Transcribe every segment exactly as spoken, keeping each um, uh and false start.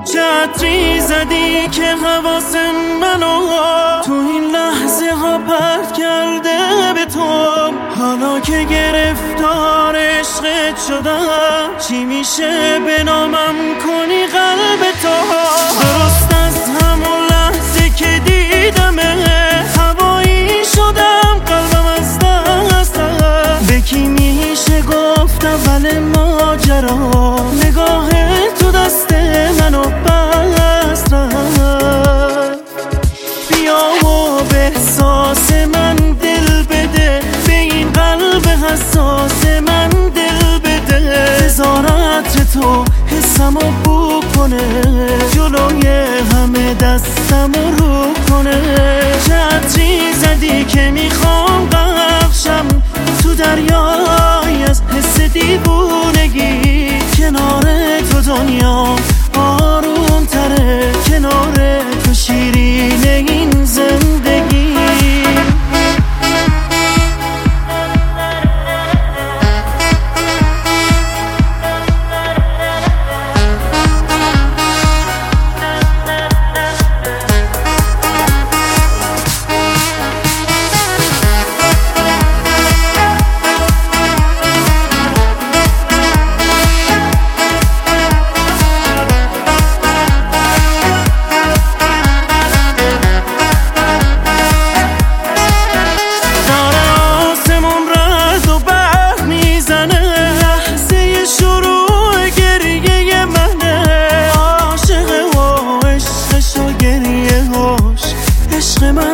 چتری زدی که حواس منو تو این لحظه ها پرت کرده به تو. حالا که گرفتار عشقت شدم چی میشه به نامم کنی قلب تو؟ درست از همون لحظه که دیدمه هوایی شدم قلبم از دست رفت. به کی میشه گفت اول ماجرا نگاه تو دست منو بست رفت. بیا و به احساس من دل بده، به این قلب حساس من دل بده. نظارت تو حسمو بو کنه، جلوی همه دستمو رو کنه. چتری زدی که میخوام بخشم تو دریای از حس دیوونگی. کنار تو دنیا آروم تره، کنار تو شیرین این زندگی. عشق من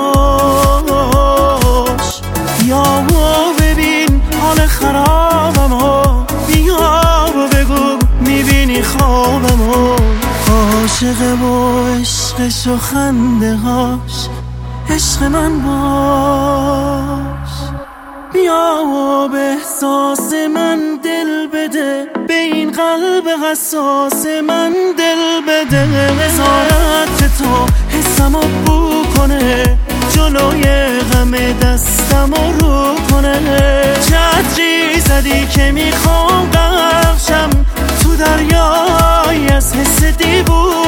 باش، بیا و ببین حال خرابم ها. بیا و بگو میبینی خوابم ها. عاشق و عشقش و خنده هاش عشق من باش. بیا و به احساس من دل بده، به این قلب حساس من دل بده. نظارت تو حسمو بو کنه، جلوی همه دستمو رو کنه. چتری زدی که میخوام بخشم تو دریای از حس دیوونگی.